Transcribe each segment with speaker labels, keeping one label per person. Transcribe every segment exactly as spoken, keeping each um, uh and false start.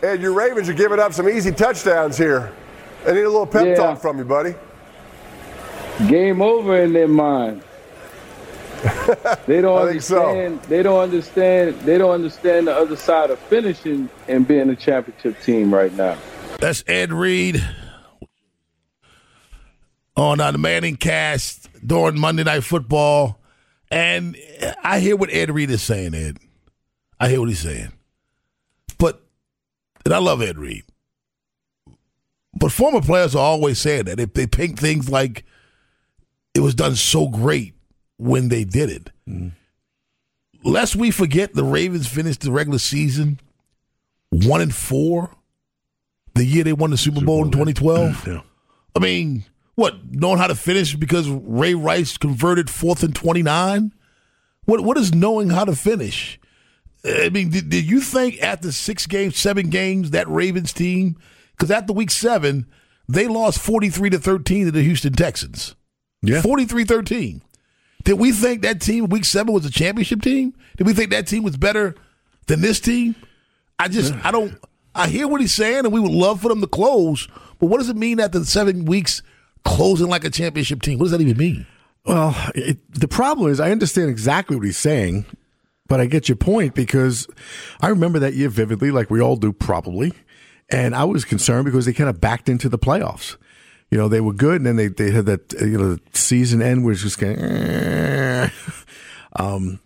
Speaker 1: And your Ravens are giving up some easy touchdowns here. I need a little pep
Speaker 2: Yeah.
Speaker 1: talk from you, buddy.
Speaker 2: Game over in their mind. They don't
Speaker 1: I think so.
Speaker 2: understand. They don't understand. They don't understand the other side of finishing and being a championship team right now.
Speaker 3: That's Ed Reed on uh, the Manning Cast during Monday Night Football. And I hear what Ed Reed is saying, Ed. I hear what he's saying. But, and I love Ed Reed. But former players are always saying that. If they pick things like it was done so great when they did it. Mm. Lest we forget the Ravens finished the regular season one and four the year they won the Super, Super Bowl, Bowl in twenty twelve. Yeah. I mean, what, knowing how to finish because Ray Rice converted fourth and twenty-nine? What What is knowing how to finish? I mean, did, did you think after six games, seven games, that Ravens team, because after week seven, they lost forty-three to thirteen to the Houston Texans. Yeah. forty-three thirteen. Did we think that team week seven was a championship team? Did we think that team was better than this team? I just, I don't, I hear what he's saying, and we would love for them to close, but what does it mean after seven weeks closing like a championship team? What does that even mean?
Speaker 4: Well, it, the problem is I understand exactly what he's saying, but I get your point because I remember that year vividly, like we all do probably, and I was concerned because they kind of backed into the playoffs. You know, they were good, and then they, they had that, you know, the season end was just going, eh. um,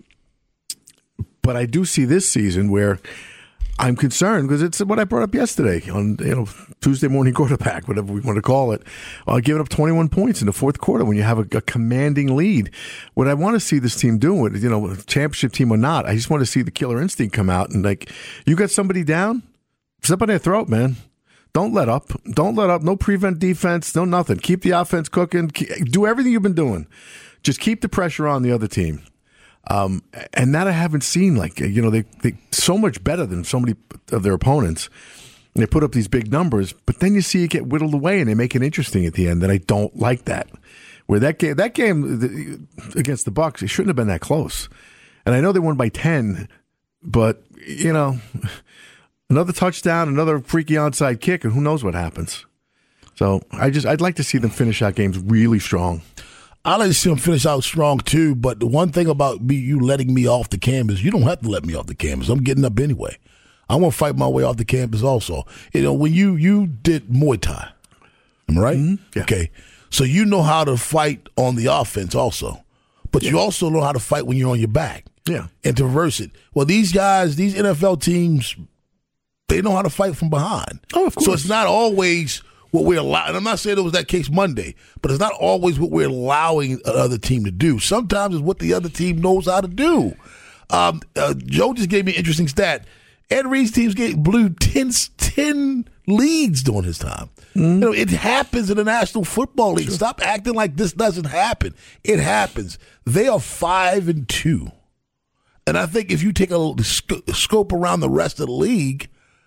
Speaker 4: but I do see this season where I'm concerned because it's what I brought up yesterday on, you know, Tuesday morning quarterback, whatever we want to call it, uh, giving up twenty-one points in the fourth quarter when you have a, a commanding lead. What I want to see this team doing, you know, championship team or not, I just want to see the killer instinct come out and, like, you got somebody down, step on their throat, man. Don't let up. Don't let up. No prevent defense. No nothing. Keep the offense cooking. Do everything you've been doing. Just keep the pressure on the other team. Um, and that I haven't seen. Like, you know, they they so much better than so many of their opponents. And they put up these big numbers, but then you see it get whittled away, and they make it interesting at the end. And I don't like that. Where that game, that game against the Bucs, it shouldn't have been that close. And I know they won by ten, but you know. Another touchdown, another freaky onside kick, and who knows what happens. So I just I'd like to see them finish out games really strong.
Speaker 3: I like to see them finish out strong too. But the one thing about me, you letting me off the canvas, you don't have to let me off the canvas. I'm getting up anyway. I want to fight my way off the canvas also. You know, when you you did Muay Thai, am I right?
Speaker 4: Mm-hmm. Yeah.
Speaker 3: Okay, so you know how to fight on the offense also, but yeah. you also know how to fight when you're on your back.
Speaker 4: Yeah,
Speaker 3: and to reverse it. Well, these guys, these N F L teams, they know how to fight from behind.
Speaker 4: Oh, of course.
Speaker 3: So it's not always what we're allowing. And I'm not saying it was that case Monday, but it's not always what we're allowing another team to do. Sometimes it's what the other team knows how to do. Um, uh, Joe just gave me an interesting stat. Ed Reed's teams get blew ten, ten leads during his time. Mm-hmm. You know, it happens in the National Football League. Sure. Stop acting like this doesn't happen. It happens. They are five and two. And I think if you take a sc- scope around the rest of the league,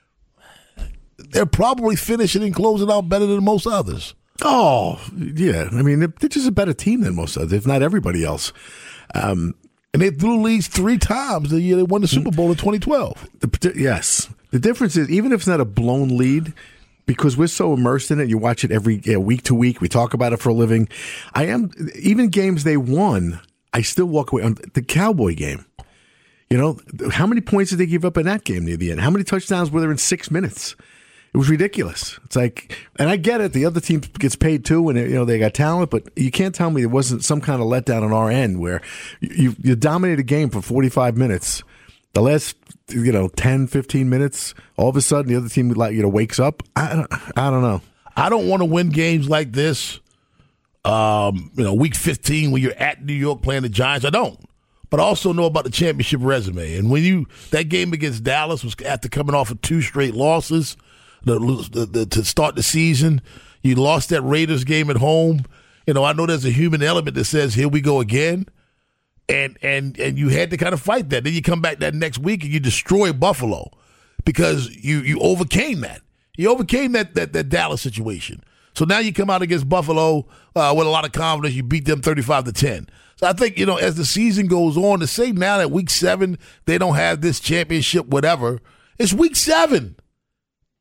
Speaker 3: they're probably finishing and closing out better than most others.
Speaker 4: Oh, yeah. I mean, they're just a better team than most others, if not everybody else. Um,
Speaker 3: and they threw leads three times the year they won the Super Bowl in twenty twelve.
Speaker 4: The, yes. The difference is, even if it's not a blown lead, because we're so immersed in it, you watch it every you know, week to week, we talk about it for a living. I am, even games they won, I still walk away. On the Cowboy game, you know, how many points did they give up in that game near the end? How many touchdowns were there in six minutes? It was ridiculous. It's like, and I get it. The other team gets paid too, and you know they got talent. But you can't tell me there wasn't some kind of letdown on our end where you you dominate a game for forty-five minutes. The last you know ten, fifteen minutes, all of a sudden the other team like you know wakes up. I don't, I don't know.
Speaker 3: I don't want to win games like this. Um, you know, week fifteen when you're at New York playing the Giants. I don't. But I also know about the championship resume. And when you that game against Dallas was after coming off of two straight losses. The, the, the, to start the season, you lost that Raiders game at home. You know, I know there's a human element that says, here we go again. And and and you had to kind of fight that. Then you come back that next week and you destroy Buffalo because you, you overcame that. You overcame that, that, that Dallas situation. So now you come out against Buffalo uh, with a lot of confidence. You beat them thirty-five to ten. So I think, you know, as the season goes on, to say now that week seven, they don't have this championship, whatever, it's week seven.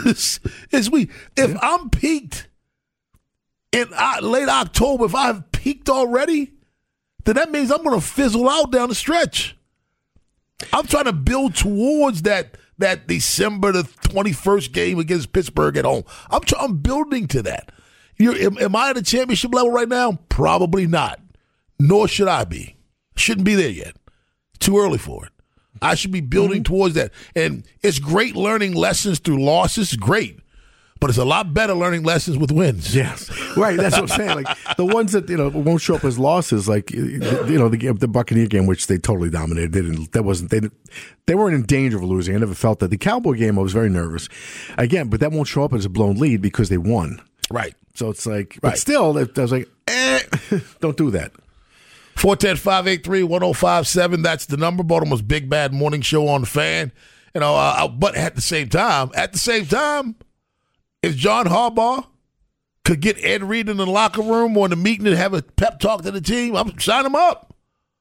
Speaker 3: is, is we. If yeah. I'm peaked in uh, late October, if I've peaked already, then that means I'm going to fizzle out down the stretch. I'm trying to build towards that that December the twenty-first game against Pittsburgh at home. I'm try, I'm building to that. You're, am, am I at a championship level right now? Probably not. Nor should I be. Shouldn't be there yet. Too early for it. I should be building mm-hmm. towards that. And it's great learning lessons through losses. Great. But it's a lot better learning lessons with wins.
Speaker 4: Yes. Right. That's what I'm saying. Like the ones that, you know, won't show up as losses, like, you know, the the Buccaneer game, which they totally dominated. They didn't, that wasn't, they, they weren't in danger of losing. I never felt that. The Cowboy game, I was very nervous. Again, but that won't show up as a blown lead because they won.
Speaker 3: Right.
Speaker 4: So it's like,
Speaker 3: right.
Speaker 4: but still, I was like, eh, don't do that.
Speaker 3: four one zero, five eight three, one zero five seven. That's the number. Baltimore's Big Bad Morning Show on the Fan. You know, uh, but at the same time, at the same time, if John Harbaugh could get Ed Reed in the locker room or in the meeting and have a pep talk to the team, I'm sign him up.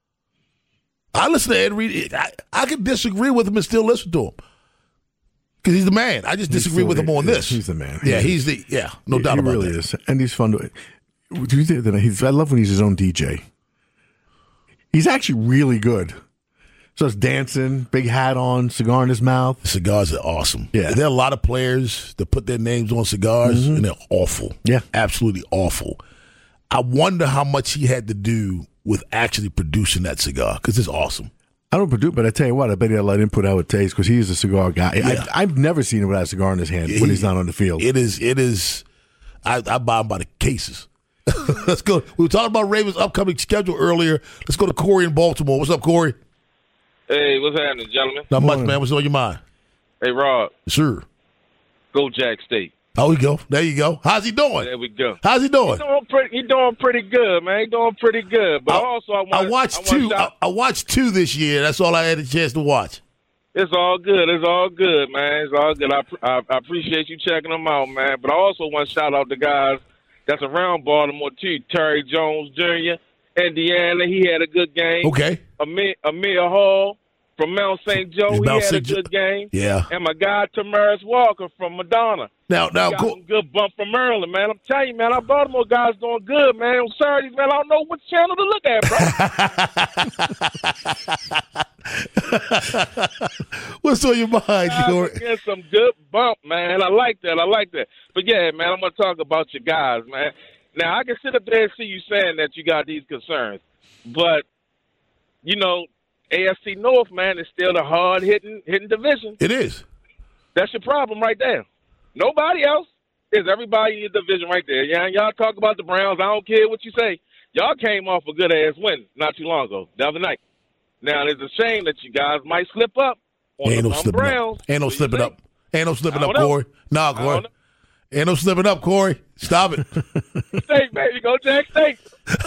Speaker 3: I listen to Ed Reed. I, I could disagree with him and still listen to him because he's the man. I just disagree with him on
Speaker 4: yeah,
Speaker 3: this.
Speaker 4: He's the man.
Speaker 3: Yeah, he's the yeah, no
Speaker 4: he,
Speaker 3: doubt
Speaker 4: he
Speaker 3: about
Speaker 4: really
Speaker 3: that.
Speaker 4: Is, and he's fun to. Do you think that he's? I love when he's his own D J. He's actually really good. So it's dancing, big hat on, cigar in his mouth.
Speaker 3: Cigars are awesome.
Speaker 4: Yeah.
Speaker 3: There are a lot of players that put their names on cigars, mm-hmm. and they're awful.
Speaker 4: Yeah.
Speaker 3: Absolutely awful. I wonder how much he had to do with actually producing that cigar, because it's awesome.
Speaker 4: I don't produce, but I tell you what, I bet he had a lot of input how it tastes, because he's a cigar guy.
Speaker 3: Yeah.
Speaker 4: I, I've never seen him without a cigar in his hand
Speaker 3: he,
Speaker 4: when he's not on the field.
Speaker 3: It is, it is, I, I buy him by the cases. Let's go. We were talking about Ravens' upcoming schedule earlier. Let's go to Corey in Baltimore. What's up, Corey?
Speaker 5: Hey, what's happening, gentlemen?
Speaker 3: Not much, man. What's on your mind?
Speaker 5: Hey, Rob.
Speaker 3: Sure.
Speaker 5: Go Jack State.
Speaker 3: Oh, we go. There you go. How's he doing?
Speaker 5: There we go.
Speaker 3: How's he doing?
Speaker 5: He's doing pretty, he doing pretty good, man. He's doing pretty good. But I, also, I, want,
Speaker 3: I watched
Speaker 5: I
Speaker 3: two. I, I watched two this year. That's all I had a chance to watch.
Speaker 5: It's all good. It's all good, man. It's all good. I, I, I appreciate you checking them out, man. But I also want to shout out the guys that's around Baltimore, too. Terry Jones Junior, Indiana, he had a good game.
Speaker 3: Okay.
Speaker 5: Amir, Amir Hall from Mount Saint Joe, he
Speaker 3: Mount
Speaker 5: had
Speaker 3: Saint
Speaker 5: a good game.
Speaker 3: Yeah.
Speaker 5: And my guy, Tamaris Walker from Madonna.
Speaker 3: Now, now,
Speaker 5: he got
Speaker 3: cool.
Speaker 5: some good bump from Maryland, man. I'm telling you, man, our Baltimore guys doing good, man. On Saturdays, man, I don't know what channel to look at, bro.
Speaker 3: What's on your mind, Corey?
Speaker 5: Get some good bump, man. I like that. I like that. But, yeah, man, I'm going to talk about your guys, man. Now, I can sit up there and see you saying that you got these concerns. But, you know, A F C North, man, is still the hard-hitting hitting division.
Speaker 3: It is.
Speaker 5: That's your problem right there. Nobody else is everybody in your division right there. Yeah, y'all talk about the Browns. I don't care what you say. Y'all came off a good-ass win not too long ago, the other night. Now, it's a shame that you guys might slip up on
Speaker 3: Ain't
Speaker 5: the
Speaker 3: no slipping
Speaker 5: Browns.
Speaker 3: up. Ain't no slipping up. Ain't no slipping up,
Speaker 5: know.
Speaker 3: Corey. Nah, Corey. Ain't no slipping up, Corey. Stop it.
Speaker 5: State, baby. Go Jack State.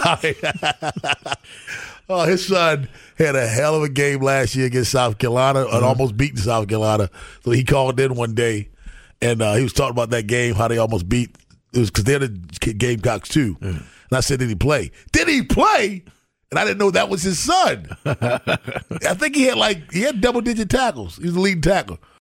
Speaker 3: Oh, his son had a hell of a game last year against South Carolina and almost beaten South Carolina. So he called in one day, and uh, he was talking about that game, how they almost beat. It was because they're the Gamecocks too. Mm. And I said, did he play? Did he play? And I didn't know that was his son. I think he had like he had double digit tackles. He was the leading tackler.